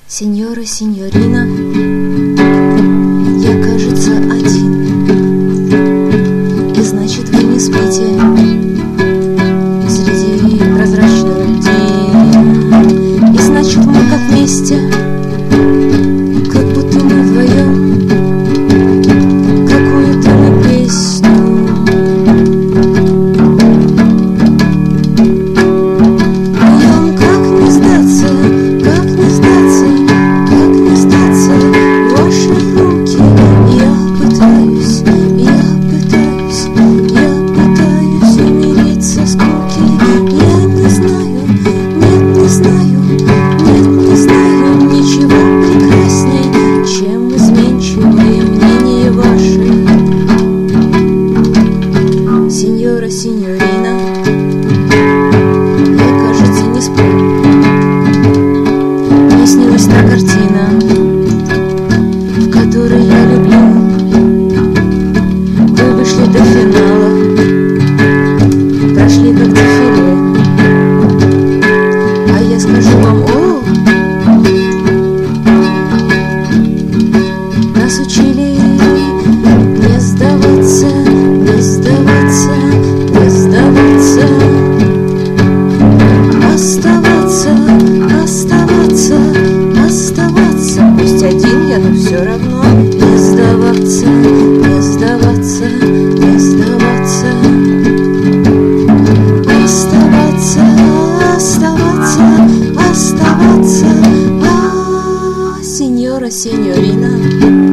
Сеньора, сеньорина, я, кажется, один. И значит, вы не спите среди прозрачных льдин. И значит, мы как вместе, как будто мы вдвоем какую-то мы песню. Поем, как не сдаться, как не сдаться, как не сдаться в ваши руки. Я пытаюсь умириться скуки. Я не знаю, нет, не знаю, нет, не знаю ничего прекрасней, чем изменчивые мнения ваши. Сеньора, сеньорина, я, кажется, не сплю. Мне снилась та картина, в которой я люблю. Вы вышли до финала, прошли как дефиле, а я скажу вам: о, нас учили не сдаваться, не сдаваться, не сдаваться, оставаться, оставаться, оставаться. Пусть один я, но все равно не сдаваться, не сдаваться, не сдаваться, оставаться, оставаться, оставаться. Сеньора, сеньорина.